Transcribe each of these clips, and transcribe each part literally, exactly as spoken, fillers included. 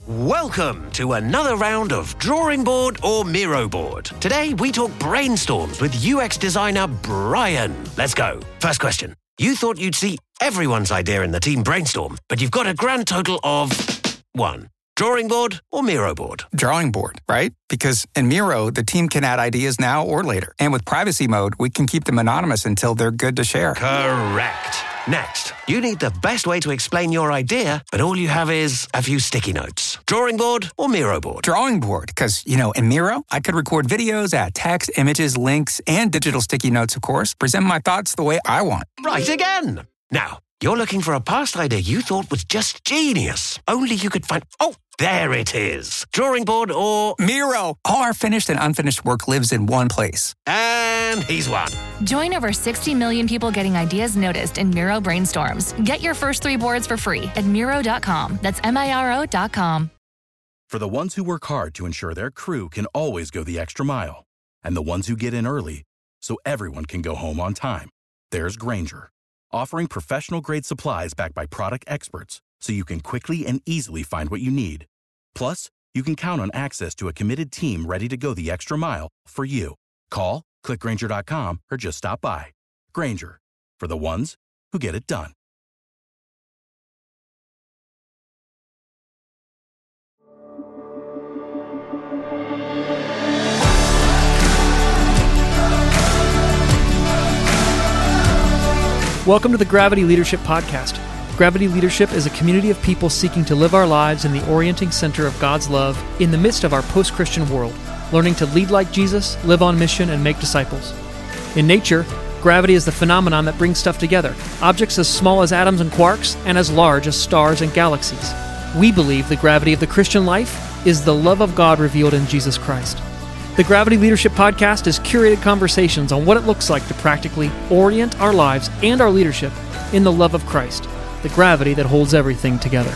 Welcome to another round of Drawing Board or Miro Board. Today we talk brainstorms with U X designer Brian. Let's go. First question. You thought you'd see everyone's idea in the team brainstorm, but you've got a grand total of one. Drawing board or Miro board? Drawing board, right? Because in Miro, the team can add ideas now or later. And with privacy mode, we can keep them anonymous until they're good to share. Correct. Next, you need the best way to explain your idea, but all you have is a few sticky notes. Drawing board or Miro board? Drawing board, because, you know, in Miro, I could record videos, add text, images, links, and digital sticky notes, of course, present my thoughts the way I want. Right again. Now, you're looking for a past idea you thought was just genius. Only you could find... Oh, there it is. Drawing board or... Miro. All our finished and unfinished work lives in one place. And he's won. Join over sixty million people getting ideas noticed in Miro Brainstorms. Get your first three boards for free at Miro dot com. That's M I R O dot com. For the ones who work hard to ensure their crew can always go the extra mile, and the ones who get in early so everyone can go home on time, there's Grainger, offering professional-grade supplies backed by product experts so you can quickly and easily find what you need. Plus, you can count on access to a committed team ready to go the extra mile for you. Call, click Grainger dot com, or just stop by. Grainger, for the ones who get it done. Welcome to the Gravity Leadership Podcast. Gravity Leadership is a community of people seeking to live our lives in the orienting center of God's love in the midst of our post-Christian world, learning to lead like Jesus, live on mission, and make disciples. In nature, gravity is the phenomenon that brings stuff together, objects as small as atoms and quarks, and as large as stars and galaxies. We believe the gravity of the Christian life is the love of God revealed in Jesus Christ. The Gravity Leadership Podcast is curated conversations on what it looks like to practically orient our lives and our leadership in the love of Christ, the gravity that holds everything together.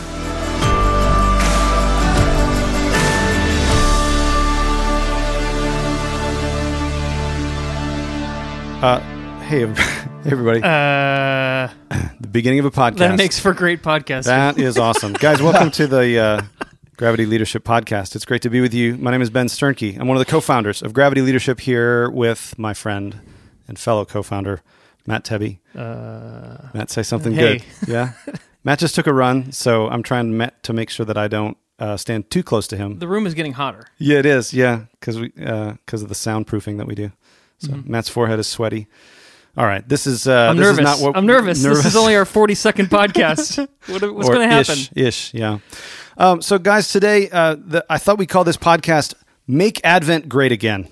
Uh, hey, hey everybody. Uh, the beginning of a podcast. That makes for great podcasting. That is awesome. Guys, welcome to the uh, Gravity Leadership Podcast. It's great to be with you. My name is Ben Sternke. I'm one of the co-founders of Gravity Leadership here with my friend and fellow co-founder, Matt Tebbe. Uh, Matt, say something hey. good. Yeah? Matt just took a run, so I'm trying to, to make sure that I don't uh, stand too close to him. the room is getting hotter. Yeah, it is. Yeah, because we because of the soundproofing that we do. So Mm-hmm. Matt's forehead is sweaty. All right, this is. Uh, I'm this nervous. Is not what, I'm nervous. nervous. This is only our forty-second podcast. What, what's Or going to happen? Ish, ish, yeah. Um, so, guys, today uh, the, I thought we'd call this podcast "Make Advent Great Again,"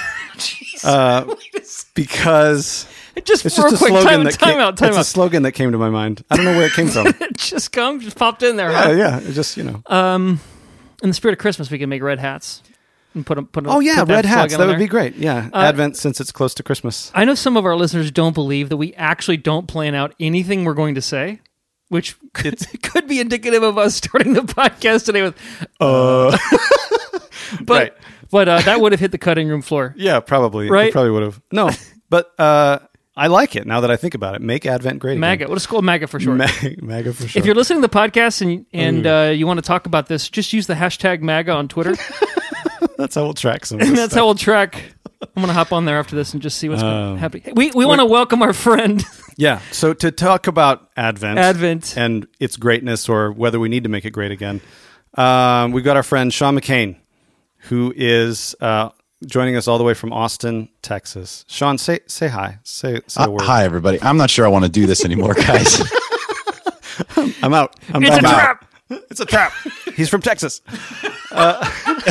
uh, because Just it's for just a a quick slogan time, that time came, out, time it's out. a slogan that came to my mind. I don't know where it came from. It just come, just popped in there. yeah, Huh? yeah. It just you know. Um, in the spirit of Christmas, we can make red hats and put them. Put 'em- oh yeah, put that red hats. slogan That on would there. be great. Yeah, Uh, Advent since it's close to Christmas. I know some of our listeners don't believe that we actually don't plan out anything we're going to say, which could, could be indicative of us starting the podcast today with, Uh, but right. but uh, that would have hit the cutting room floor. yeah, probably. Right? It probably would have. No, but uh, I like it now that I think about it. Make Advent great. MAGA. Again. We'll just call it MAGA for short. MAGA, MAGA for sure. If you're listening to the podcast and and uh, you want to talk about this, just use the hashtag MAGA on Twitter. That's how we'll track some. Of And this that's stuff. how we'll track. I'm going to hop on there after this and just see what's Um, happening. We we want to welcome our friend Yeah. So to talk about Advent, Advent. and its greatness, or whether we need to make it great again, um, we've got our friend Sean McCain, who is uh, joining us all the way from Austin, Texas. Sean, say say hi. Say say a Uh, word. hi, everybody. I'm not sure I want to do this anymore, guys. I'm out. I'm It's a I'm out. trap. It's a trap. He's from Texas. Uh,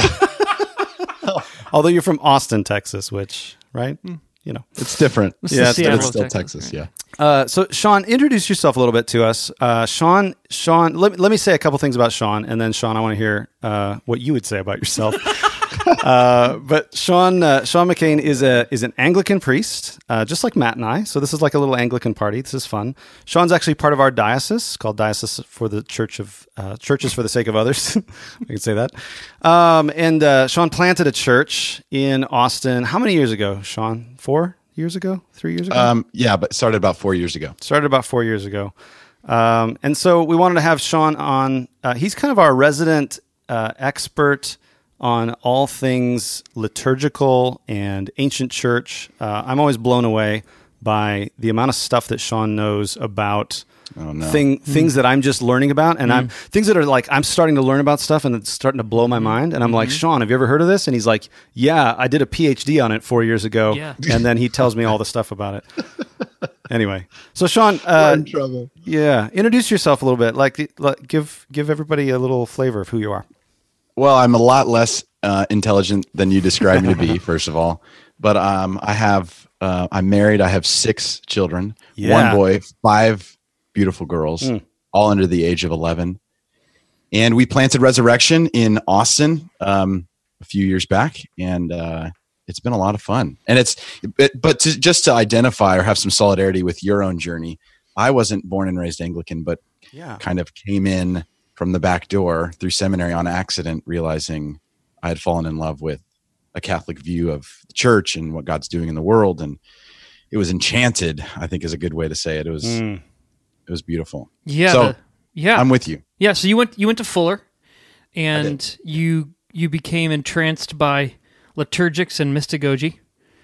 although you're from Austin, Texas, which right, you know. It's different. This Yeah, is it's Seattle, But it's still Texas. Texas, yeah. Uh, so, Sean, introduce yourself a little bit to us. Uh, Sean, Sean, let, let me say a couple things about Sean, and then, Sean, I want to hear uh, what you would say about yourself. uh, but Sean, uh, Sean McCain is a is an Anglican priest, uh, just like Matt and I. So this is like a little Anglican party. This is fun. Sean's actually part of our diocese called Diocese for the Church of uh, Churches for the Sake of Others. I can say that. Um, and uh, Sean planted a church in Austin. How many years ago, Sean? Four years ago? Three years ago? Um, yeah, but started about four years ago. Started about four years ago. Um, and so we wanted to have Sean on. Uh, he's kind of our resident uh, expert on all things liturgical and ancient church. Uh, I'm always blown away by the amount of stuff that Sean knows about Oh, no. thing, things that I'm just learning about. And I'm things that are like, I'm starting to learn about stuff and it's starting to blow my mind. And I'm like, Sean, have you ever heard of this? And he's like, yeah, I did a P H D on it four years ago. Yeah. And then he tells me all the stuff about it. Anyway, so Sean, uh, We're in trouble. yeah, introduce yourself a little bit. Like, like, give give everybody a little flavor of who you are. Well, I'm a lot less uh, intelligent than you described me to be, first of all. But um, I have, uh, I'm married. I have six children, Yeah. one boy, five beautiful girls, Mm. all under the age of eleven. And we planted Resurrection in Austin um, a few years back, and uh, it's been a lot of fun. And it's, but, but to, just to identify or have some solidarity with your own journey, I wasn't born and raised Anglican, but Yeah. kind of came in from the back door through seminary on accident, realizing I had fallen in love with a Catholic view of the church and what God's doing in the world. And it was enchanted, I think is a good way to say it. It was, Mm. it was beautiful. Yeah. So the- yeah. I'm with you. Yeah, so you went you went to Fuller, and you you became entranced by liturgics and mystagogy.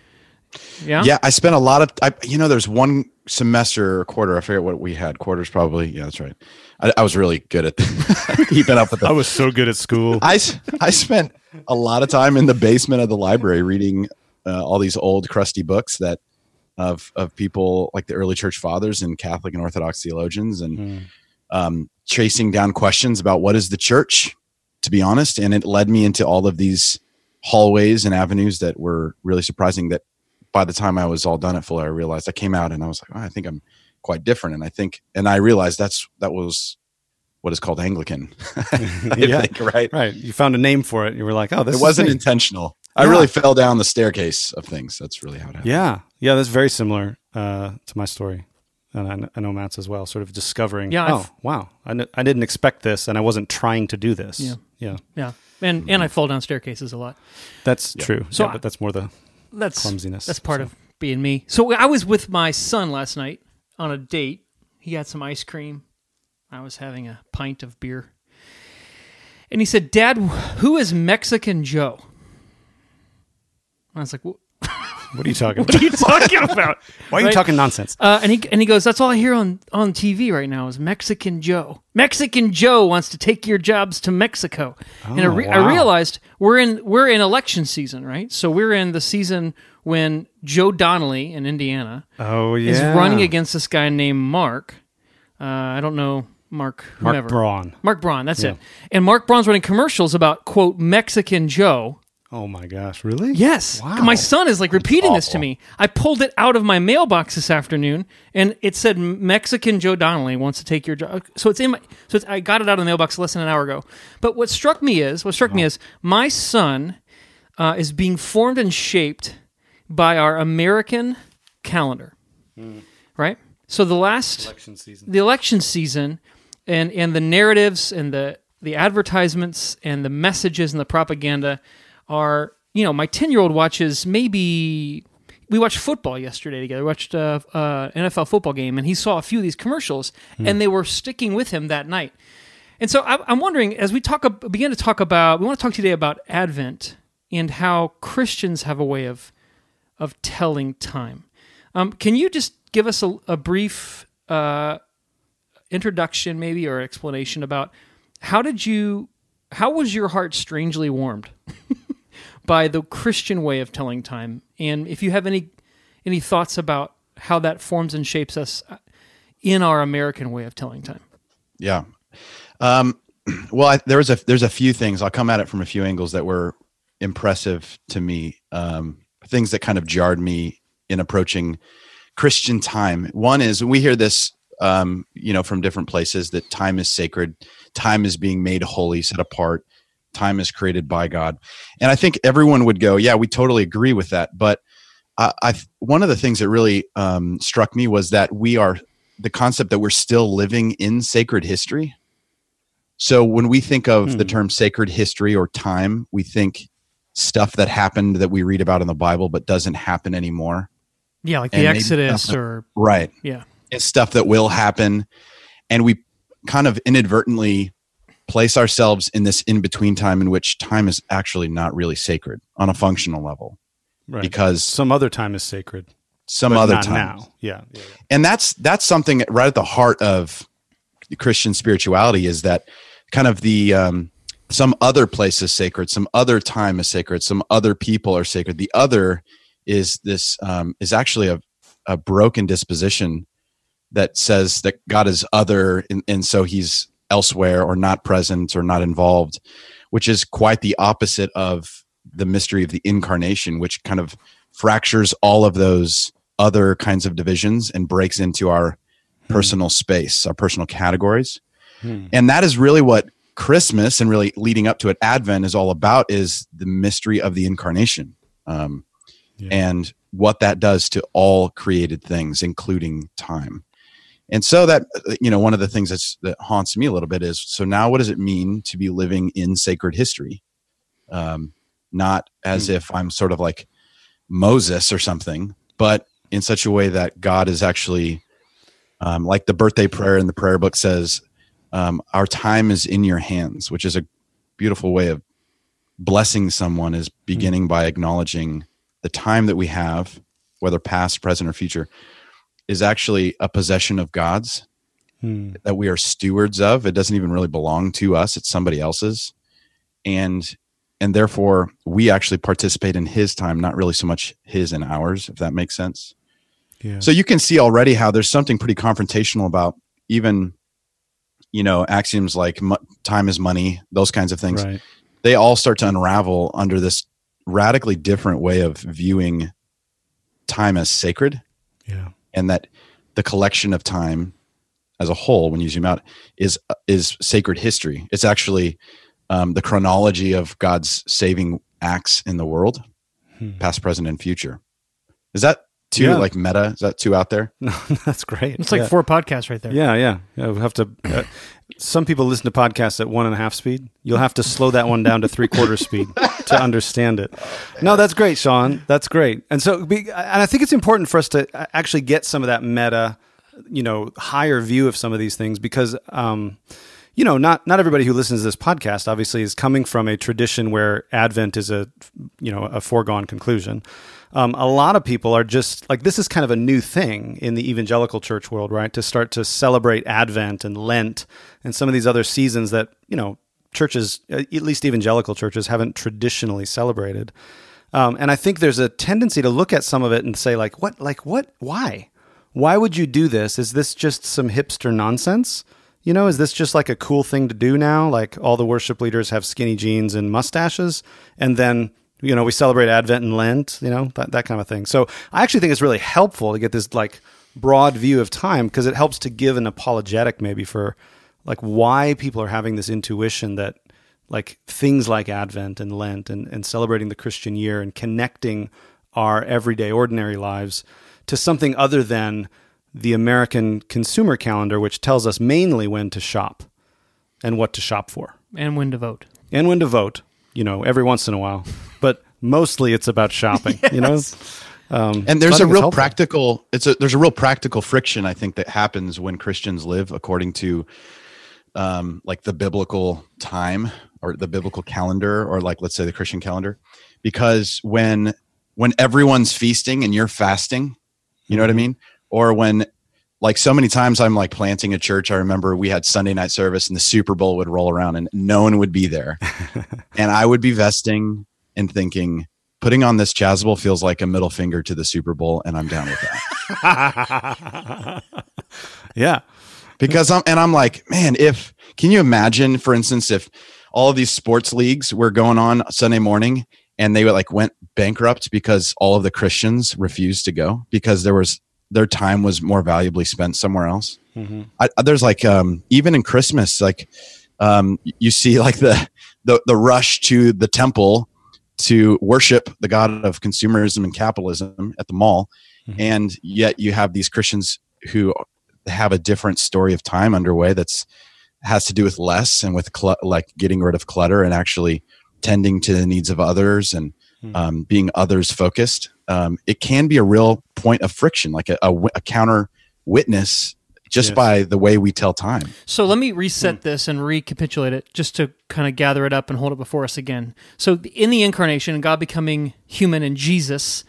Yeah, Yeah. I spent a lot of, I, you know, there's one semester or quarter. I forget what we had. Quarters probably. Yeah, that's right. I, I was really good at keeping up with I the was so good at school. I, s- I spent a lot of time in the basement of the library reading uh, all these old crusty books that of of people like the early church fathers and Catholic and Orthodox theologians, and Mm. um, chasing down questions about what is the church, to be honest. And it led me into all of these hallways and avenues that were really surprising, that by the time I was all done at Fuller, I realized I came out and I was like, oh, I think I'm quite different. And I think, and I realized that's, that was what is called Anglican. I Yeah. think, right? Right. You found a name for it. You were like, oh, this It is wasn't me. intentional. I Yeah. really fell down the staircase of things. That's really how it happened. Yeah. Yeah. That's very similar uh, to my story. And I, kn- I know Matt's as well, sort of discovering, Yeah, oh, I've- wow, I, kn- I didn't expect this and I wasn't trying to do this. Yeah. Yeah. yeah, and and I fall down staircases a lot. That's true. So yeah, I- but that's more the That's clumsiness. That's part so. of being me. So I was with my son last night on a date. He had some ice cream. I was having a pint of beer, and he said, "Dad, who is Mexican Joe?" I was like, "What What are you talking what are about? you talking about? Why are you Right? talking nonsense? Uh, and he and he goes, "That's all I hear on, on T V right now is Mexican Joe. Mexican Joe wants to take your jobs to Mexico." and I, Oh, re- wow. I realized we're in we're in election season, right? So we're in the season when Joe Donnelly in Indiana Oh, yeah. is running against this guy named Mark. Uh, I don't know Mark. Mark Whomever. Braun. Mark Braun. That's Yeah. it. And Mark Braun's running commercials about quote Mexican Joe. Oh, my gosh. Really? Yes. Wow. My son is like repeating this to awful. me. I pulled it out of my mailbox this afternoon, and it said Mexican Joe Donnelly wants to take your job. So it's in my. So it's, I got it out of the mailbox less than an hour ago. But what struck me is what struck me is my son uh, is being formed and shaped by our American calendar, right? So the last Election season. the election season and and the narratives and the the advertisements and the messages and the propaganda are, you know, my ten-year-old watches maybe we watched football yesterday together. We watched a uh, uh, N F L football game, and he saw a few of these commercials, and they were sticking with him that night. And so I, I'm wondering, as we talk, ab- begin to talk about, we want to talk today about Advent and how Christians have a way of of telling time. Um, can you just give us a, a brief uh, introduction, maybe, or explanation about how did you, how was your heart strangely warmed by the Christian way of telling time, and if you have any any thoughts about how that forms and shapes us in our American way of telling time? Yeah. Um, well, I, there was a there's a few things. I'll come at it from a few angles that were impressive to me. Um, things that kind of jarred me in approaching Christian time. One is we hear this, um, you know, from different places that time is sacred, time is being made holy, set apart, time is created by God, and I think everyone would go, "Yeah, we totally agree with that." But I, I one of the things that really um, struck me was that we are the concept that we're still living in sacred history. So when we think of Hmm. the term sacred history or time, we think stuff that happened that we read about in the Bible but doesn't happen anymore. Yeah, like And the maybe Exodus, stuff that- or Right. yeah, It's stuff that will happen. And we kind of inadvertently place ourselves in this in-between time in which time is actually not really sacred on a functional level. Right. Because some other time is sacred. Some but other not time. Now. Yeah, yeah, yeah. And that's that's something right at the heart of Christian spirituality, is that kind of the um, some other place is sacred, some other time is sacred, some other people are sacred. The other is this um, is actually a, a broken disposition that says that God is other, and, and so he's elsewhere or not present or not involved, which is quite the opposite of the mystery of the incarnation, which kind of fractures all of those other kinds of divisions and breaks into our hmm. personal space, our personal categories. Hmm. And that is really what Christmas and really leading up to it, Advent, is all about, is the mystery of the incarnation. Um, yeah. And what that does to all created things, including time. And so that, you know, one of the things that's, that haunts me a little bit is, so now what does it mean to be living in sacred history? Um, not as mm. if I'm sort of like Moses or something, but in such a way that God is actually, um, like the birthday prayer in the prayer book says, um, our time is in your hands, which is a beautiful way of blessing someone, is beginning mm. by acknowledging the time that we have, whether past, present, or future, is actually a possession of God's, hmm. that we are stewards of. It doesn't even really belong to us. It's somebody else's. And, and therefore we actually participate in his time, not really so much his and ours, if that makes sense. Yeah. So you can see already how there's something pretty confrontational about even, you know, axioms like m- time is money, those kinds of things. Right. They all start to unravel under this radically different way of viewing time as sacred. Yeah. And that the collection of time as a whole, when you zoom out, is is sacred history. It's actually um, the chronology of God's saving acts in the world, hmm. past, present, and future. Is that too yeah. like meta? Is that too out there? No, that's great. It's like yeah. four podcasts right there. Yeah, yeah. yeah we'll have to. Uh, some people listen to podcasts at one and a half speed. You'll have to slow that one down to three quarter speed to understand it. No, that's great, Sean. That's great. And so, and I think it's important for us to actually get some of that meta, you know, higher view of some of these things, because, um, you know, not not everybody who listens to this podcast obviously is coming from a tradition where Advent is a, you know, a foregone conclusion. Um, a lot of people are just like, this is kind of a new thing in the evangelical church world, right? To start to celebrate Advent and Lent and some of these other seasons that, you know, churches, at least evangelical churches, haven't traditionally celebrated. Um, and I think there's a tendency to look at some of it and say, like, what, like, what, why? Why would you do this? Is this just some hipster nonsense? You know, is this just like a cool thing to do now? Like all the worship leaders have skinny jeans and mustaches, and then, you know, we celebrate Advent and Lent, you know, that, that kind of thing. So I actually think it's really helpful to get this like broad view of time, because it helps to give an apologetic maybe for like why people are having this intuition that like things like Advent and Lent and, and celebrating the Christian year and connecting our everyday ordinary lives to something other than the American consumer calendar, which tells us mainly when to shop and what to shop for. And when to vote. And when to vote, you know, every once in a while. But mostly it's about shopping, yes. you know? Um, and there's so a real practical, it's a, there's a real practical friction, I think, that happens when Christians live according to um, like the biblical time or the biblical calendar, or like, let's say the Christian calendar, because when, when everyone's feasting and you're fasting, you know mm-hmm. what I mean? Or when, like so many times I'm like planting a church, I remember we had Sunday night service and the Super Bowl would roll around and no one would be there. And I would be vesting and thinking, putting on this Chasuble feels like a middle finger to the Super Bowl, and I'm down with that. Yeah. Because I'm, and I'm like, man, if, can you imagine, for instance, if all of these sports leagues were going on Sunday morning and they like went bankrupt because all of the Christians refused to go because there was, their time was more valuably spent somewhere else. Mm-hmm. I, there's like, um, even in Christmas, like, um, you see like the, the, the rush to the temple to worship the God of consumerism and capitalism at the mall. Mm-hmm. And yet you have these Christians who have a different story of time underway that's has to do with less and with cl- like getting rid of clutter and actually tending to the needs of others and mm-hmm. um, being others focused. Um, it can be a real point of friction, like a, a, a counter witness just Yes. by the way we tell time. So let me reset this and recapitulate it just to kind of gather it up and hold it before us again. So in the incarnation, God becoming human and Jesus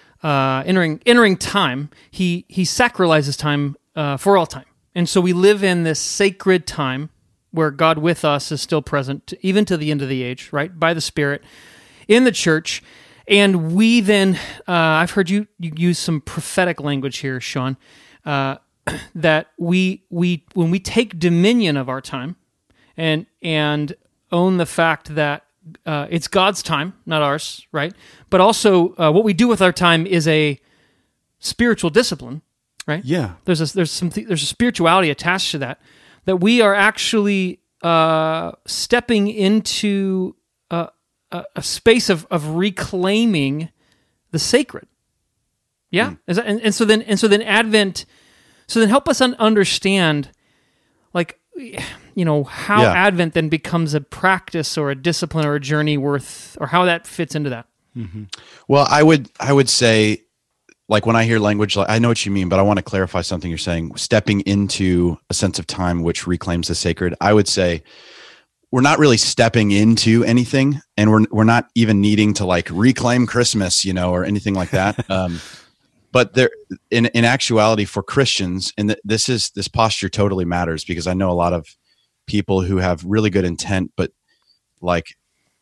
uh, entering entering time, he he sacralizes time uh, for all time. And so we live in this sacred time where God with us is still present, even to the end of the age, right? By the Spirit in the church. And we then, uh, I've heard you, you use some prophetic language here, Sean, uh, that we we when we take dominion of our time and and own the fact that uh, it's God's time, not ours, right? But also uh, what we do with our time is a spiritual discipline, right? Yeah. There's a there's some there's a spirituality attached to that, that we are actually uh, stepping into a, a, a space of of reclaiming the sacred. Yeah, Mm. Is that, and, and so then and so then Advent. So then help us un- understand, like, you know, how Yeah. Advent then becomes a practice or a discipline or a journey worth, or how that fits into that. Well, I would I would say, like when I hear language, like I know what you mean, but I want to clarify something you're saying. Stepping into a sense of time which reclaims the sacred. I would say we're not really stepping into anything, and we're we're not even needing to like reclaim Christmas, you know, or anything like that. Um, but there, in in actuality, for Christians, and th- this is this posture totally matters, because I know a lot of people who have really good intent, but like,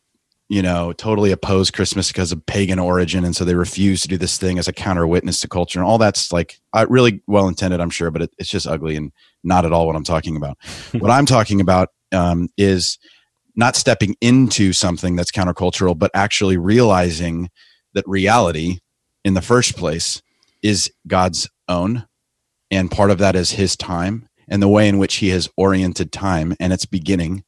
you know, totally oppose Christmas because of pagan origin. And so they refuse to do this thing as a counter witness to culture. And all that's like uh, really well intended, I'm sure, but it, it's just ugly and not at all what I'm talking about. What I'm talking about um, is not stepping into something that's countercultural, but actually realizing that reality in the first place is God's own. And part of that is his time, and the way in which he has oriented time and its beginning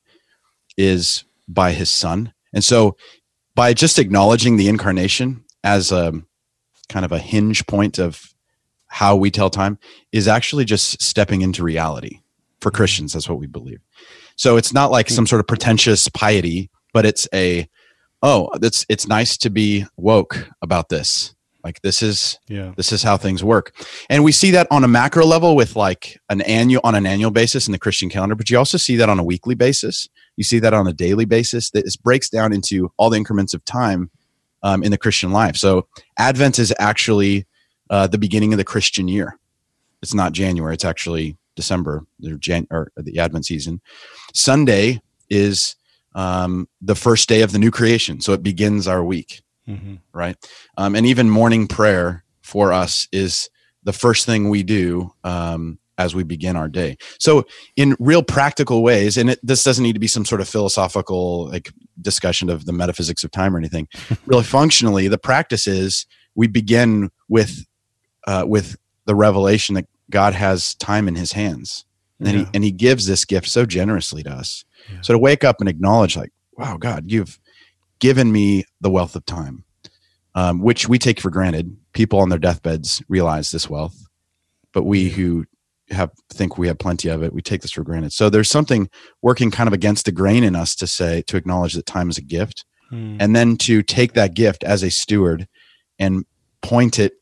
is by his son. And so by just acknowledging the incarnation as a kind of a hinge point of how we tell time is actually just stepping into reality. For Christians, that's what we believe. So it's not like some sort of pretentious piety, but it's a, oh, it's it's nice to be woke about this. Like this is Yeah. this is how things work. And we see that on a macro level with like an annual on an annual basis in the Christian calendar, but you also see that on a weekly basis. You see that on a daily basis. That this breaks down into all the increments of time um, in the Christian life. So Advent is actually uh, the beginning of the Christian year. It's not January. It's actually December, or, Jan- or the Advent season. Sunday is um, the first day of the new creation. So it begins our week. Mm-hmm. Right. Um, and even morning prayer for us is the first thing we do um, as we begin our day. So in real practical ways, and it, this doesn't need to be some sort of philosophical like discussion of the metaphysics of time or anything. Really functionally, the practice is we begin with uh, with the revelation that God has time in his hands. And, Yeah. he, and he gives this gift so generously to us. Yeah. So to wake up and acknowledge like, wow, God, you've given me the wealth of time, um, which we take for granted. People on their deathbeds realize this wealth, but we who have think we have plenty of it, we take this for granted. So there's something working kind of against the grain in us to say, to acknowledge that time is a gift, Mm. and then to take that gift as a steward and point it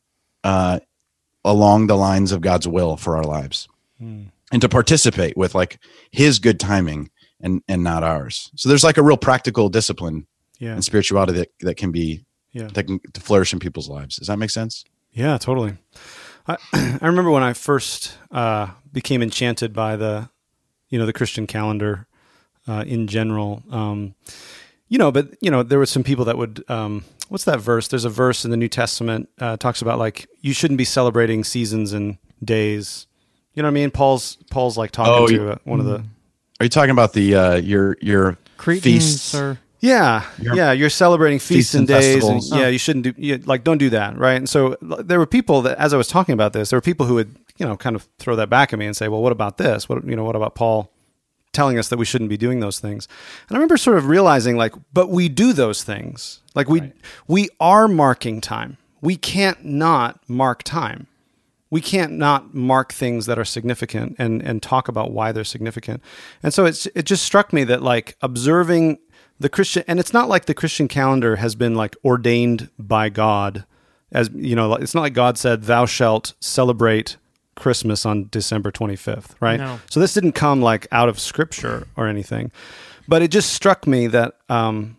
uh, along the lines of God's will for our lives, Mm. and to participate with like his good timing and and not ours. So there's like a real practical discipline Yeah. and spirituality that, that can be Yeah. that can to flourish in people's lives. Does that make sense? Yeah, totally. I, I remember when I first uh, became enchanted by the, you know, the Christian calendar uh, in general. Um, you know, but you know, there were some people that would. Um, what's that verse? There's a verse in the New Testament uh, talks about like you shouldn't be celebrating seasons and days. You know what I mean? Paul's Paul's like talking Oh, to uh, one of the. Are you talking about the uh, your your Cretans feasts? or Yeah, Your- yeah, you're celebrating feasts, Feasts and and days, and festivals. yeah, you shouldn't do you, like don't do that, right? And so l- there were people that, as I was talking about this, there were people who would you know kind of throw that back at me and say, well, what about this? What you know, what about Paul telling us that we shouldn't be doing those things? And I remember sort of realizing, like, but we do those things, like we we are marking time. We can't not mark time. We can't not mark things that are significant and and talk about why they're significant. And so it's it just struck me that like observing the Christian, and it's not like the Christian calendar has been like ordained by God, as you know, it's not like God said, "Thou shalt celebrate Christmas on December twenty-fifth, right? No. So this didn't come like out of Scripture or anything, but it just struck me that um,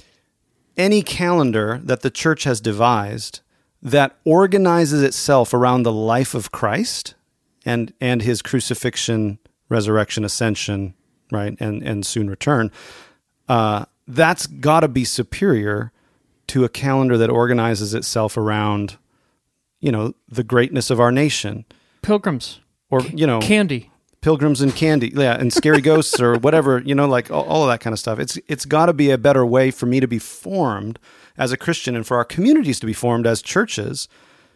any calendar that the church has devised that organizes itself around the life of Christ and and his crucifixion, resurrection, ascension, right, and and soon return, uh, that's got to be superior to a calendar that organizes itself around, you know, the greatness of our nation. Pilgrims. Or, you know... Candy. Pilgrims and candy, yeah, and scary ghosts or whatever, you know, like all, all of that kind of stuff. It's It's got to be a better way for me to be formed as a Christian and for our communities to be formed as churches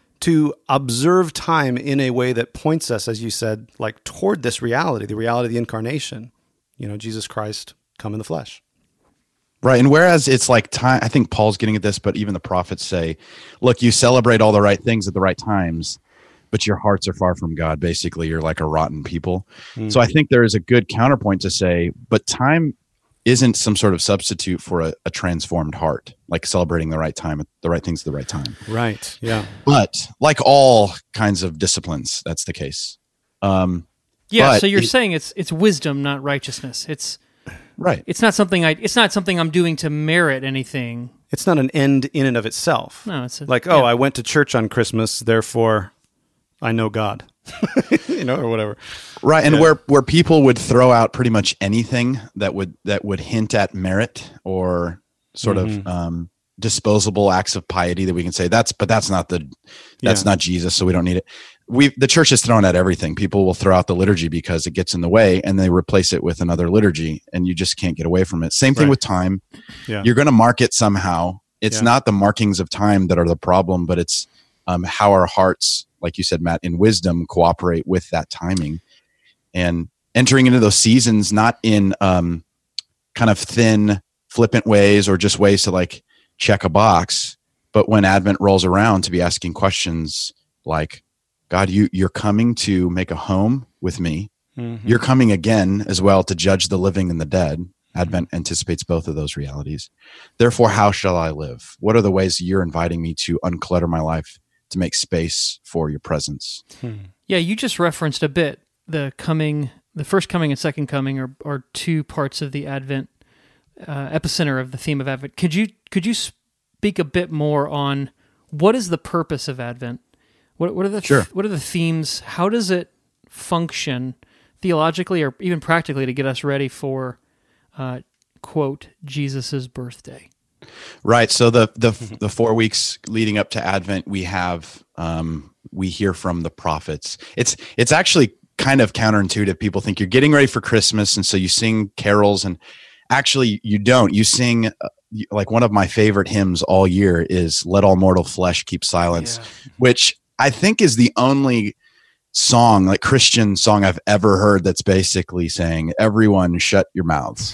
to observe time in a way that points us, as you said, like toward this reality, the reality of the incarnation, you know, Jesus Christ come in the flesh. Right. And whereas it's like time, I think Paul's getting at this, but even the prophets say, look, you celebrate all the right things at the right times, but your hearts are far from God. Basically, you're like a rotten people. Mm-hmm. So I think there is a good counterpoint to say, but time isn't some sort of substitute for a, a transformed heart, like celebrating the right time, the right things at the right time. Right. Yeah. But like all kinds of disciplines, that's the case. Um, yeah. So you're it, saying it's it's wisdom, not righteousness. It's right. It's not something I. It's not something I'm doing to merit anything. It's not an end in and of itself. No. It's a, like, oh, yeah. I went to church on Christmas, therefore I know God, you know, or whatever. Right. And yeah. where, where people would throw out pretty much anything that would, that would hint at merit or sort mm-hmm. of, um, disposable acts of piety that we can say that's, but that's not the, that's yeah. not Jesus. So we don't need it. We, the church has thrown out everything. People will throw out the liturgy because it gets in the way and they replace it with another liturgy and you just can't get away from it. Same thing right. with time. Yeah. You're going to mark it somehow. It's yeah. not the markings of time that are the problem, but it's, um, how our hearts, like you said, Matt, in wisdom, cooperate with that timing and entering into those seasons, not in um, kind of thin, flippant ways or just ways to like check a box, but when Advent rolls around to be asking questions like, God, you, you're coming to make a home with me. Mm-hmm. You're coming again as well to judge the living and the dead. Mm-hmm. Advent anticipates both of those realities. Therefore, how shall I live? What are the ways you're inviting me to unclutter my life, to make space for your presence? Hmm. Yeah, you just referenced a bit the coming, the first coming and second coming are, are two parts of the Advent uh, epicenter of the theme of Advent. Could you could you speak a bit more on what is the purpose of Advent? What what are the sure. what are the themes? How does it function theologically or even practically to get us ready for uh, quote Jesus's birthday? Right. So the the the four weeks leading up to Advent, we have um, we hear from the prophets. It's it's actually kind of counterintuitive. People think you're getting ready for Christmas, and so you sing carols, and actually you don't. You sing uh, like one of my favorite hymns all year is "Let All Mortal Flesh Keep Silence," yeah. which I think is the only song, like Christian song I've ever heard that's basically saying, "Everyone, shut your mouths."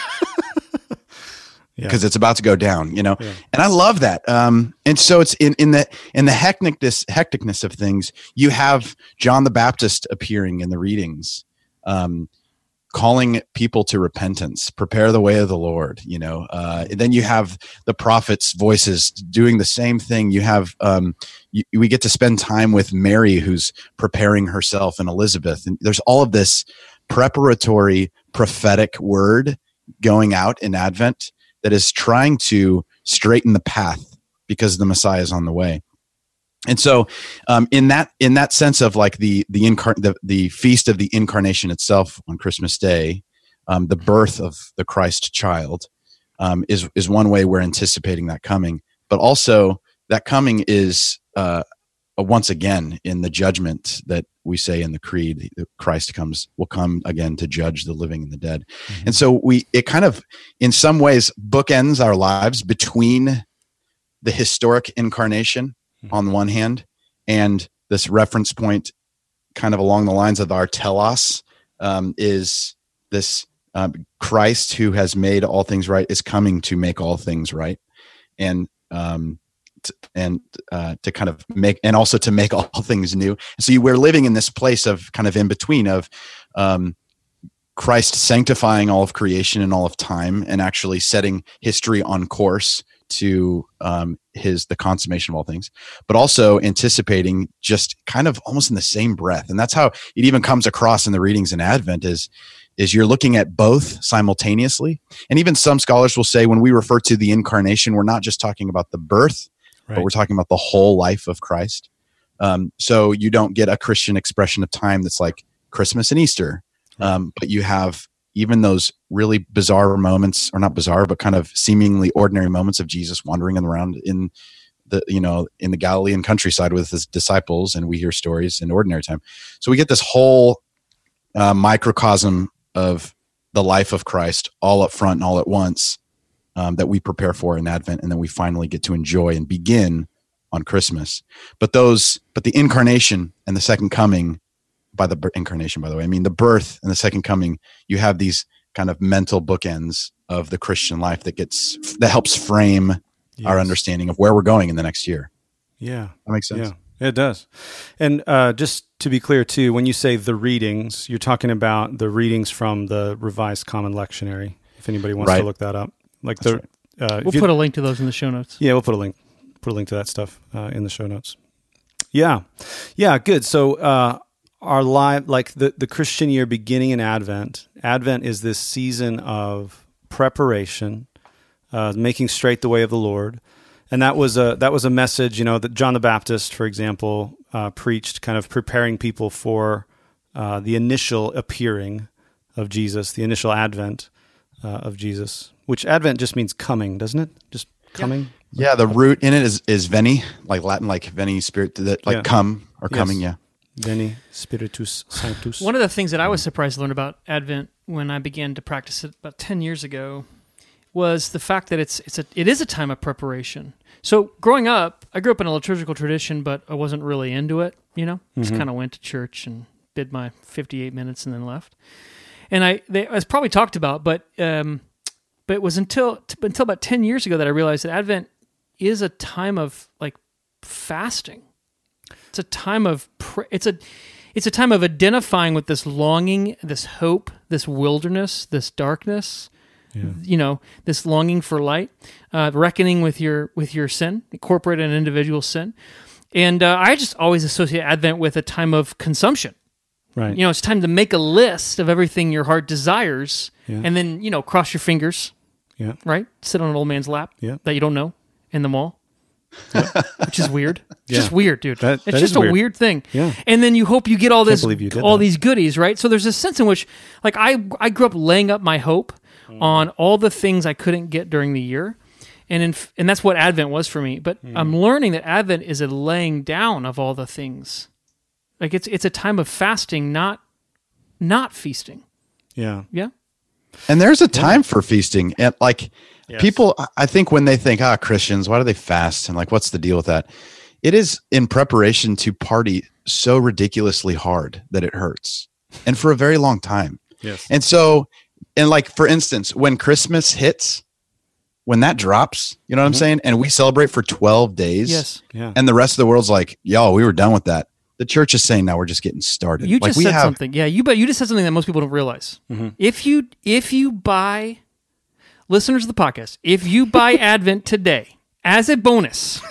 Because yeah. it's about to go down, you know, yeah. and I love that. Um, and so it's in, in the in the hecticness hecticness of things. You have John the Baptist appearing in the readings, um, calling people to repentance, prepare the way of the Lord. You know, uh, and then you have the prophets' voices doing the same thing. You have um, you, we get to spend time with Mary, who's preparing herself, and Elizabeth. And there's all of this preparatory prophetic word going out in Advent that is trying to straighten the path because the Messiah is on the way. And so um, in that in that sense of like the the, incar- the the feast of the incarnation itself on Christmas Day, um, the birth of the Christ child um, is is one way we're anticipating that coming. But also that coming is uh, once again in the judgment that we say in the creed, Christ comes, will come again to judge the living and the dead. Mm-hmm. And so we, it kind of, in some ways, bookends our lives between the historic incarnation mm-hmm. on one hand, and this reference point kind of along the lines of our telos um, is this um, Christ who has made all things right is coming to make all things right. And, um, and uh, to kind of make, and also to make all things new. So you, we're living in this place of kind of in between of um, Christ sanctifying all of creation and all of time, and actually setting history on course to um, his the consummation of all things, but also anticipating just kind of almost in the same breath. And that's how it even comes across in the readings in Advent is, is you're looking at both simultaneously. And even some scholars will say when we refer to the incarnation, we're not just talking about the birth, right. but we're talking about the whole life of Christ. Um, so you don't get a Christian expression of time that's like Christmas and Easter, um, but you have even those really bizarre moments, or not bizarre, but kind of seemingly ordinary moments of Jesus wandering around in the, you know, in the Galilean countryside with his disciples, and we hear stories in ordinary time. So we get this whole uh, microcosm of the life of Christ all up front and all at once um, that we prepare for in Advent, and then we finally get to enjoy and begin on Christmas. But those, but the incarnation and the second coming, by the incarnation, by the way, I mean the birth and the second coming, you have these kind of mental bookends of the Christian life that gets, that helps frame yes. our understanding of where we're going in the next year. Yeah. That makes sense. Yeah, it does. And uh, just to be clear too, when you say the readings, you're talking about the readings from the Revised Common Lectionary, if anybody wants right. to look that up. Like That's the, right. uh, We'll put a link to those in the show notes. Yeah, we'll put a link, put a link to that stuff uh, in the show notes. Yeah. Yeah, good. So, uh, our life, like the, the Christian year beginning in Advent, Advent is this season of preparation, uh, making straight the way of the Lord. And that was a, that was a message, you know, that John the Baptist, for example, uh, preached, kind of preparing people for uh, the initial appearing of Jesus, the initial advent uh, of Jesus, which Advent just means coming, doesn't it? Just coming. Yeah. yeah the root in it is, is veni, like Latin, like veni spirit, that like yeah. come or yes. coming. Yeah. Veni Spiritus Sanctus. One of the things that I was surprised to learn about Advent when I began to practice it about ten years ago was the fact that it's it's a it is a time of preparation. So growing up, I grew up in a liturgical tradition, but I wasn't really into it, you know? Mm-hmm. Just kind of went to church and did my fifty-eight minutes and then left. And I they, it was probably talked about, but um, but it was until t- until about ten years ago that I realized that Advent is a time of like fasting. It's a time of pr- it's a it's a time of identifying with this longing, this hope, this wilderness, this darkness. Yeah. You know, this longing for light, uh, reckoning with your with your sin, corporate and individual sin, and uh, I just always associate Advent with a time of consumption. Right. You know, it's time to make a list of everything your heart desires, yeah. and then you know, cross your fingers. Yeah. Right. Sit on an old man's lap. Yeah. That you don't know in the mall. Yeah. Which is weird. It's yeah. just weird, dude. That, it's that just a weird. weird thing. Yeah. And then you hope you get all this, all that. these goodies, right? So there's a sense in which, like, I I grew up laying up my hope mm. on all the things I couldn't get during the year, and in, and that's what Advent was for me. But mm. I'm learning that Advent is a laying down of all the things. Like it's it's a time of fasting, not not feasting. Yeah. Yeah. And there's a time yeah. for feasting, and like. Yes. People, I think when they think, ah, Christians, why do they fast? And like, what's the deal with that? It is in preparation to party so ridiculously hard that it hurts, and for a very long time. Yes. And so, and like, for instance, when Christmas hits, when that drops, you know what mm-hmm. I'm saying? And we celebrate for twelve days. Yes. Yeah. And the rest of the world's like, yo, we were done with that. The church is saying now we're just getting started. You like, just we said have, something. Yeah. You, but you just said something that most people don't realize. Mm-hmm. If you, if you buy, listeners of the podcast, if you buy Advent today as a bonus,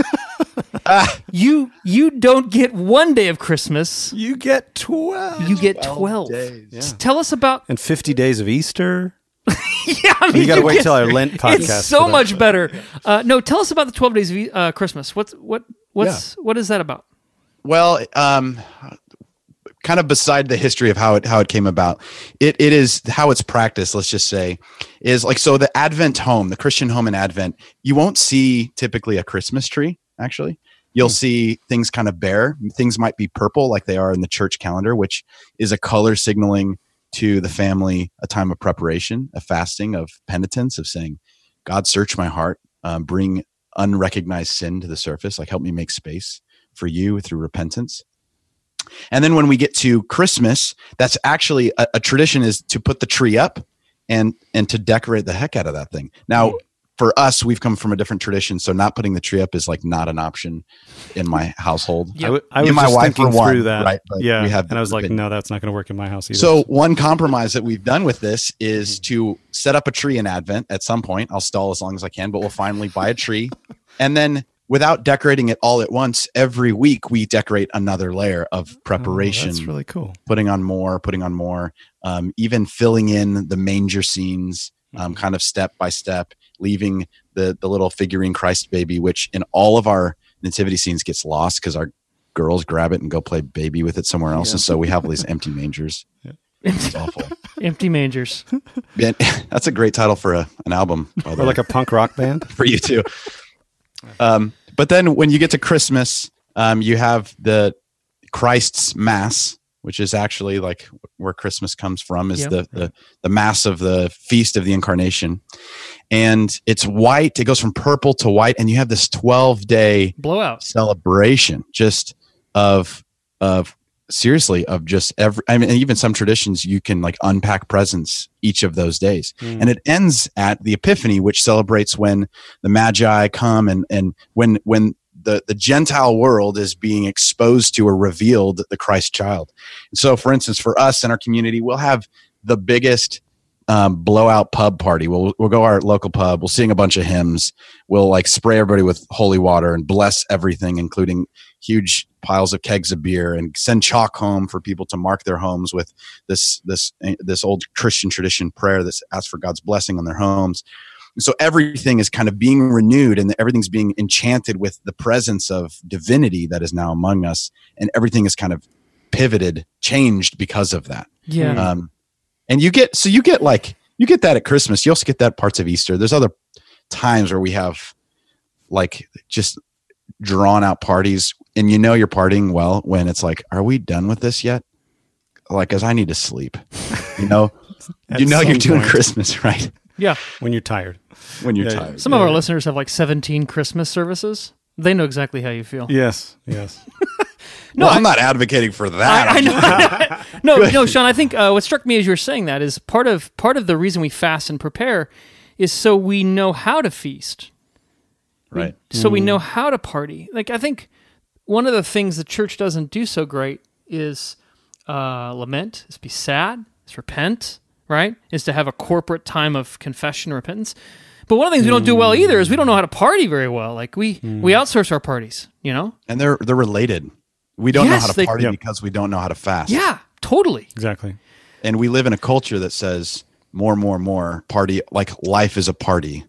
you you don't get one day of Christmas. You get twelve. You get twelve. days. Yeah. Tell us about and fifty days of Easter. yeah, I mean, you got to wait get, till our Lent podcast. It's so much better. Uh, no, tell us about the twelve days of uh, Christmas. What's what what's yeah. what is that about? Well, um, kind of beside the history of how it how it came about, it it is how it's practiced. Let's just say, is like so the Advent home, the Christian home in Advent. You won't see typically a Christmas tree. Actually, you'll hmm. see things kind of bare. Things might be purple, like they are in the church calendar, which is a color signaling to the family a time of preparation, a fasting, of penitence, of saying, "God, search my heart, um, bring unrecognized sin to the surface. Like help me make space for you through repentance." And then when we get to Christmas, that's actually a, a tradition is to put the tree up and and to decorate the heck out of that thing. Now, for us, we've come from a different tradition, so not putting the tree up is like not an option in my household. I, w- I Me was and my just wife thinking were one, through that. right? But yeah. we have and I was like, been- no, that's not going to work in my house either. So one compromise that we've done with this is to set up a tree in Advent at some point. I'll stall as long as I can, but we'll finally buy a tree. And then without decorating it all at once, every week we decorate another layer of preparation. Oh, that's really cool. Putting on more, putting on more, um, even filling in the manger scenes, um, kind of step by step, leaving the the little figurine Christ baby, which in all of our nativity scenes gets lost because our girls grab it and go play baby with it somewhere else. Yeah. And so we have all these empty mangers. Yeah. It's awful. Empty mangers. Man, that's a great title for a, an album, by the Or way, like a punk rock band. for you too. Um, but then when you get to Christmas, um, you have the Christ's Mass, which is actually like where Christmas comes from, is Yep. the, the the Mass of the Feast of the Incarnation. And it's white. It goes from purple to white. And you have this twelve day Blowout. celebration just of, of seriously, of just every, I mean, even some traditions, you can like unpack presents each of those days. Mm. And it ends at the Epiphany, which celebrates when the Magi come and, and when, when the, the Gentile world is being exposed to or revealed the Christ child. And so for instance, for us in our community, we'll have the biggest um, blowout pub party. We'll, we'll go to our local pub. We'll sing a bunch of hymns. We'll like spray everybody with holy water and bless everything, including huge piles of kegs of beer, and send chalk home for people to mark their homes with this, this, this old Christian tradition prayer that asks for God's blessing on their homes. And so everything is kind of being renewed and everything's being enchanted with the presence of divinity that is now among us. And everything is kind of pivoted, changed because of that. Yeah. Um, and you get, so you get like, you get that at Christmas. You also get that parts of Easter. There's other times where we have like just drawn out parties, and you know you're partying well when it's like, are we done with this yet? Like, cause I need to sleep, you know, you know, you're doing point. Christmas, right? Yeah. When you're tired. When you're Yeah, yeah. tired. Some of our listeners have like seventeen Christmas services. They know exactly how you feel. Yes. Yes. No, well, I'm not advocating for that. I, I know. no, no, Sean. I think uh, what struck me as you were saying that is part of part of the reason we fast and prepare is so we know how to feast, We- Right. so we know how to party. Like I think one of the things the church doesn't do so great is uh, lament, is be sad, is repent. Right? Is to have a corporate time of confession and repentance. But one of the things we don't do well either is we don't know how to party very well. Like we we outsource our parties. You know? And they're they're related. We don't Yes, know how to they- party Yep. because we don't know how to fast. Yeah. Totally. Exactly. And we live in a culture that says more, more, more party, like life is a party.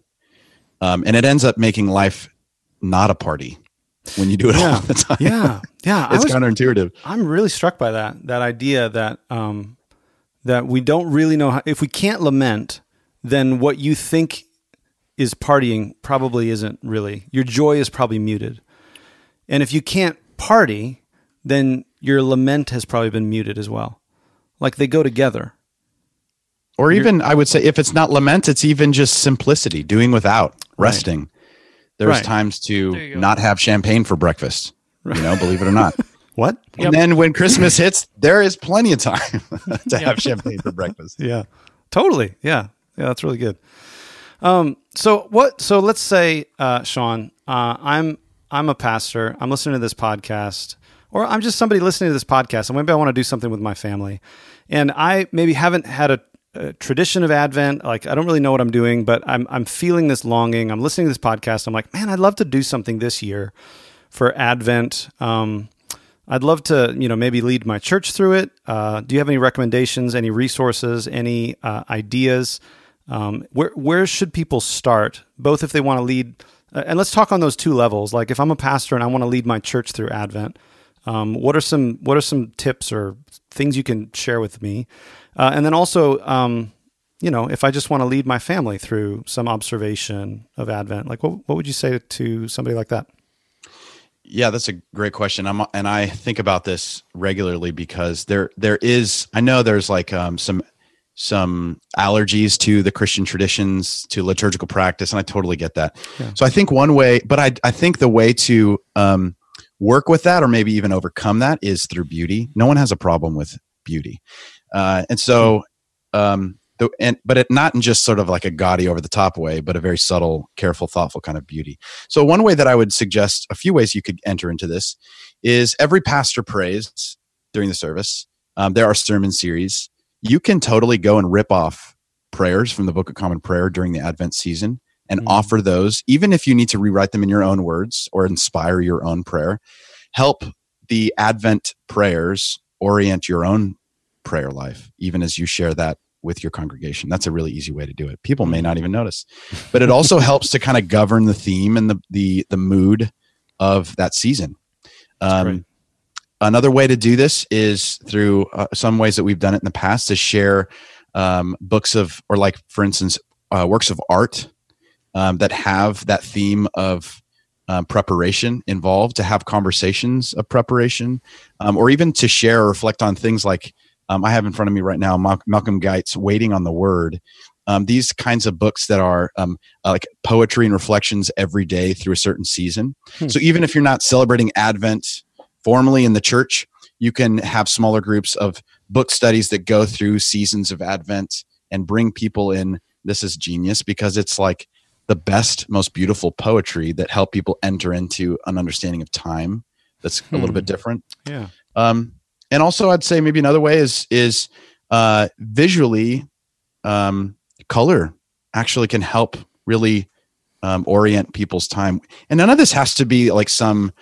Um, and it ends up making life not a party when you do it all the time. Yeah. Yeah. I It's was, counterintuitive. I'm really struck by that, that idea that, um, that we don't really know how, if we can't lament, then what you think is partying probably isn't really, your joy is probably muted. And if you can't party, then your lament has probably been muted as well. Like they go together. Or even, I would say, if it's not lament, it's even just simplicity, doing without, resting. There's Right. times There to you go. not have champagne for breakfast, you know, believe it or not. What? And then when Christmas hits, there is plenty of time to have champagne for breakfast. Yeah, totally. Yeah, yeah, that's really good. Um, so what? So let's say, uh, Sean, uh, I'm I'm a pastor. I'm listening to this podcast, or I'm just somebody listening to this podcast, and maybe I want to do something with my family, and I maybe haven't had a, a tradition of Advent. Like I don't really know what I'm doing, but I'm I'm feeling this longing. I'm listening to this podcast. I'm like, man, I'd love to do something this year for Advent. Um, I'd love to, you know, maybe lead my church through it. Uh, do you have any recommendations, any resources, any uh, ideas? Um, where where should people start, both if they want to lead, uh, and let's talk on those two levels. Like if I'm a pastor and I want to lead my church through Advent, um, what are some what are some tips or things you can share with me? Uh, and then also, um, you know, if I just want to lead my family through some observation of Advent, like what what would you say to somebody like that? Yeah, that's a great question. I'm and I think about this regularly because there there is I know there's like um, some some allergies to the Christian traditions, to liturgical practice, and I totally get that. Yeah. So I think one way, but I I think the way to um, work with that, or maybe even overcome that, is through beauty. No one has a problem with beauty, uh, and so um, the, and but it not in just sort of like a gaudy over the top way, but a very subtle, careful, thoughtful kind of beauty. So one way that I would suggest, a few ways you could enter into this, is every pastor prays during the service. Um, there are sermon series. You can totally go and rip off prayers from the Book of Common Prayer during the Advent season and mm-hmm. offer those, even if you need to rewrite them in your own words or inspire your own prayer. Help the Advent prayers orient your own prayer life, even as you share that with your congregation. That's a really easy way to do it. People may not even notice, but it also helps to kind of govern the theme and the the the mood of that season. Um, another way to do this is through uh, some ways that we've done it in the past, to share um, books of, or like, for instance, uh, works of art um, that have that theme of um, preparation involved, to have conversations of preparation, um, or even to share or reflect on things like, um, I have in front of me right now, Mal- Malcolm Geit's Waiting on the Word. Um, these kinds of books that are um, uh, like poetry and reflections every day through a certain season. Hmm. So even if you're not celebrating Advent formally in the church, you can have smaller groups of book studies that go through seasons of Advent and bring people in. This is genius, because it's like the best, most beautiful poetry that help people enter into an understanding of time that's hmm. a little bit different. Yeah. Um, and also I'd say maybe another way is, is uh, visually, um, color actually can help really um, orient people's time. And none of this has to be like some,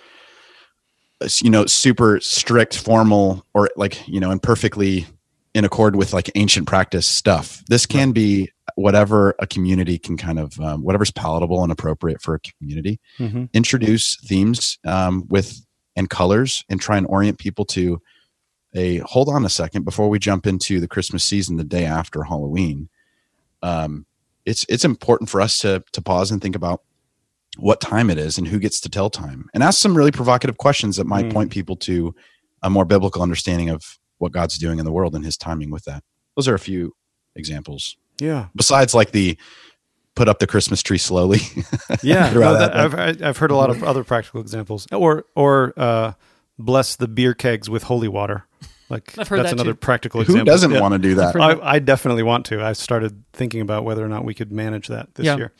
you know, super strict, formal, or like, you know, and perfectly in accord with like ancient practice stuff. This can be whatever a community can kind of, um, whatever's palatable and appropriate for a community. Mm-hmm. Introduce themes um, with and colors, and try and orient people to a, hold on a second, before we jump into the Christmas season the day after Halloween. Um, it's it's important for us to to pause and think about what time it is and who gets to tell time, and ask some really provocative questions that might mm. point people to a more biblical understanding of what God's doing in the world and his timing with that. Those are a few examples. Yeah. Besides like the put up the Christmas tree slowly. yeah. No, that, I've I've heard a lot of other practical examples, or or uh, bless the beer kegs with holy water. Like I've heard that's that another too. practical Who example. Who doesn't yeah. want to do that? I, I definitely want to. I started thinking about whether or not we could manage that this yeah. year.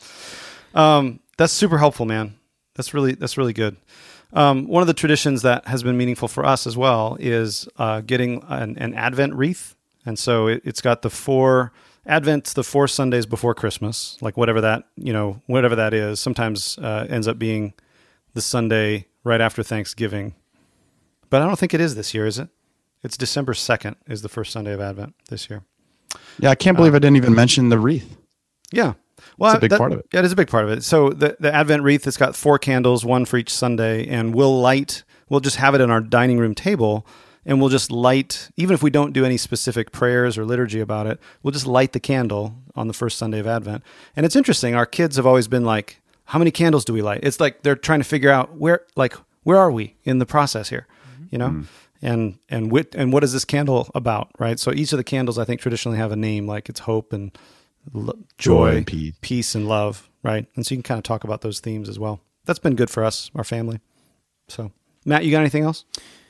Um, that's super helpful, man. That's really that's really good. Um, one of the traditions that has been meaningful for us as well is uh, getting an, an Advent wreath, and so it, it's got the four Advent's the four Sundays before Christmas, like whatever that you know whatever that is. Sometimes uh, ends up being the Sunday right after Thanksgiving, but I don't think it is this year, is it? It's December second is the first Sunday of Advent this year. Yeah, I can't believe um, I didn't even mention the wreath. Yeah. Well, it's a big that, part of it. Yeah, it is a big part of it. So the, the Advent wreath has got four candles, one for each Sunday, and we'll light, we'll just have it on our dining room table, and we'll just light, even if we don't do any specific prayers or liturgy about it, we'll just light the candle on the first Sunday of Advent. And it's interesting, our kids have always been like, how many candles do we light? It's like they're trying to figure out where, like, where are we in the process here, mm-hmm. you know? Mm. And and wit, and what is this candle about, right? So each of the candles, I think, traditionally have a name, like it's hope and lo- joy, and peace. peace and love, right? And so you can kind of talk about those themes as well. That's been good for us, our family. So, Matt, you got anything else?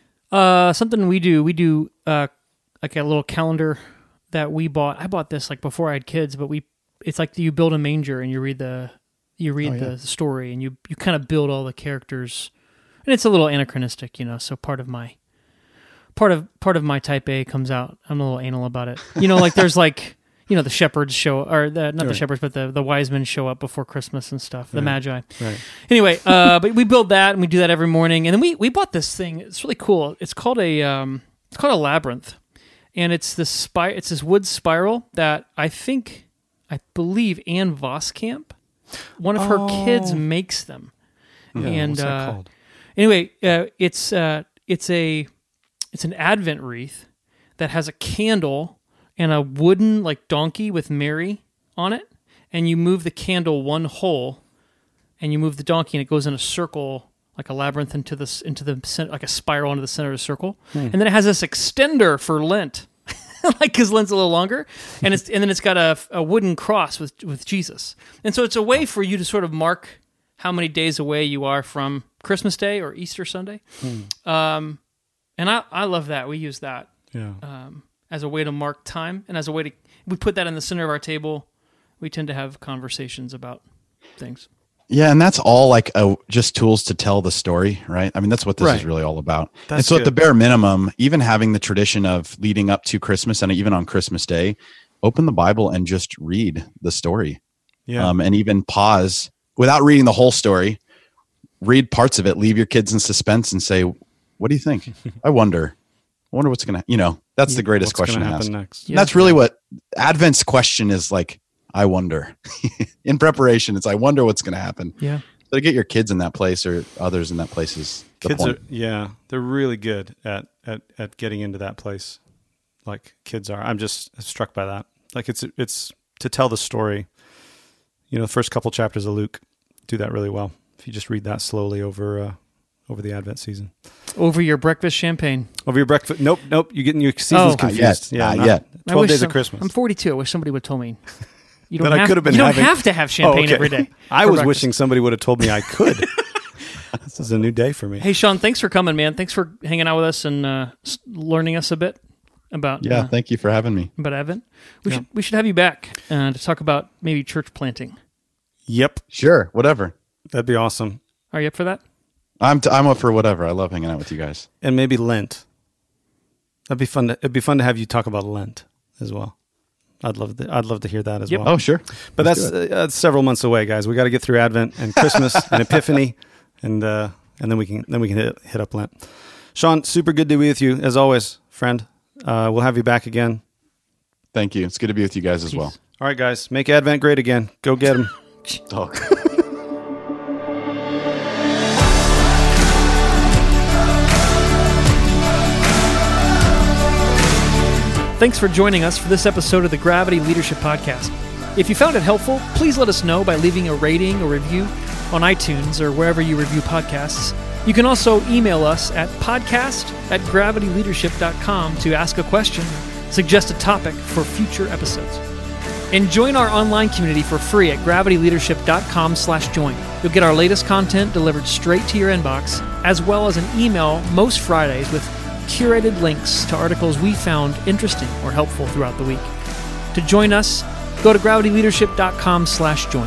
Uh, something we do, we do uh, like a little calendar that we bought. I bought this like before I had kids, but we it's like you build a manger and you read the you read oh, yeah. the story, and you you kind of build all the characters, and it's a little anachronistic, you know. So part of my Part of part of my type A comes out. I'm a little anal about it. You know, like there's like, you know, the shepherds show, or the, not right. the shepherds, but the, the wise men show up before Christmas and stuff, the right. Magi. Right. Anyway, uh, but we build that, and we do that every morning. And then we, we bought this thing. It's really cool. It's called a um, it's called a labyrinth, and it's this spy. It's this wood spiral that I think, I believe Ann Voskamp, one of oh. her kids, makes them. Yeah, and what's that uh, called? Anyway, uh, it's uh, it's a It's an Advent wreath that has a candle and a wooden like donkey with Mary on it, and you move the candle one hole, and you move the donkey, and it goes in a circle, like a labyrinth into the into the like a spiral into the center of the circle, hmm. and then it has this extender for Lent, like because Lent's a little longer, and it's and then it's got a, a wooden cross with with Jesus, and so it's a way for you to sort of mark how many days away you are from Christmas Day or Easter Sunday. Hmm. Um, And I, I love that. We use that yeah. um, as a way to mark time, and as a way to we put that in the center of our table, we tend to have conversations about things. Yeah, and that's all like a, just tools to tell the story, right? I mean, that's what this Right. is really all about. That's and so good. at the bare minimum, even having the tradition of leading up to Christmas and even on Christmas Day, open the Bible and just read the story. Yeah. Um, and even pause without reading the whole story, read parts of it, leave your kids in suspense and say, what do you think? I wonder. I wonder what's going to, you know, that's the greatest What's question gonna to ask. happen next? And that's really what Advent's question is like, I wonder. In preparation, it's I wonder what's going to happen. Yeah. So to get your kids in that place or others in that place is the Kids point. are, yeah, they're really good at, at, at getting into that place. Like kids are. I'm just struck by that. Like it's, it's to tell the story, you know, the first couple chapters of Luke do that really well. If you just read that slowly over, uh, over the Advent season. Over your breakfast champagne. Over your breakfast. Nope. Nope. You're getting your seasons Oh. confused. Not yet. Not yet. I twelve wish days some- of Christmas. I'm forty-two. I wish somebody would have told me. You don't, That I have, could have been you don't having- have to have champagne Oh, okay. every day. I for was breakfast. wishing somebody would have told me I could. This is a new day for me. Hey, Sean, thanks for coming, man. Thanks for hanging out with us and uh, s- learning us a bit about Yeah, uh, thank you for having me. about Advent. We Yeah. should we should have you back uh, to talk about maybe church planting. Yep. Sure, whatever. That'd be awesome. Are you up for that? I'm t- I'm up for whatever. I love hanging out with you guys. And maybe Lent. That'd be fun. To, it'd be fun to have you talk about Lent as well. I'd love to, I'd love to hear that as Yep. well. Oh, sure. But Let's that's do it. uh, that's several months away, guys. We got to get through Advent and Christmas and Epiphany, and uh, and then we can then we can hit, hit up Lent. Sean, super good to be with you as always, friend. Uh, we'll have you back again. Thank you. It's good to be with you guys as well. All right, guys, make Advent great again. Go get them. Oh. Thanks for joining us for this episode of the Gravity Leadership Podcast. If you found it helpful, please let us know by leaving a rating or review on iTunes or wherever you review podcasts. You can also email us at podcast at gravity leadership dot com to ask a question, suggest a topic for future episodes. And join our online community for free at gravity leadership dot com slash join. You'll get our latest content delivered straight to your inbox, as well as an email most Fridays with curated links to articles we found interesting or helpful throughout the week. To join us, go to gravity leadership dot com slash join.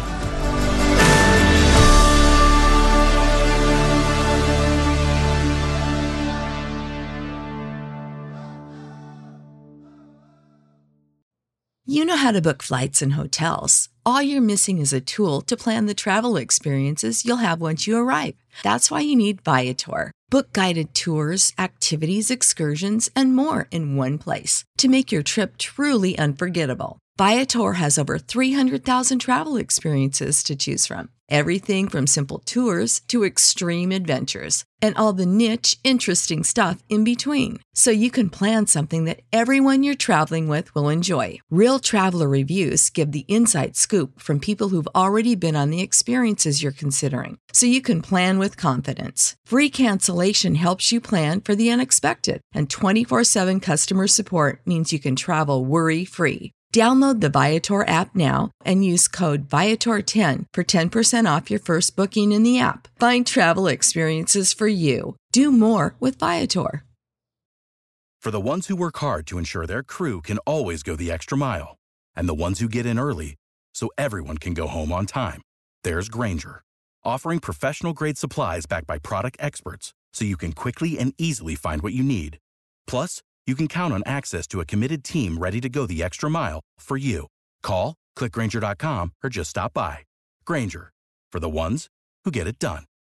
You know how to book flights and hotels. All you're missing is a tool to plan the travel experiences you'll have once you arrive. That's why you need Viator. Book guided tours, activities, excursions, and more in one place to make your trip truly unforgettable. Viator has over three hundred thousand travel experiences to choose from. Everything from simple tours to extreme adventures and all the niche, interesting stuff in between. So you can plan something that everyone you're traveling with will enjoy. Real traveler reviews give the inside scoop from people who've already been on the experiences you're considering. So you can plan with confidence. Free cancellation helps you plan for the unexpected. And twenty-four seven customer support means you can travel worry-free. Download the Viator app now and use code Viator ten for ten percent off your first booking in the app. Find travel experiences for you. Do more with Viator. For the ones who work hard to ensure their crew can always go the extra mile, and the ones who get in early so everyone can go home on time, there's Grainger, offering professional-grade supplies backed by product experts so you can quickly and easily find what you need. Plus, you can count on access to a committed team ready to go the extra mile for you. Call, click Grainger dot com, or just stop by. Grainger, for the ones who get it done.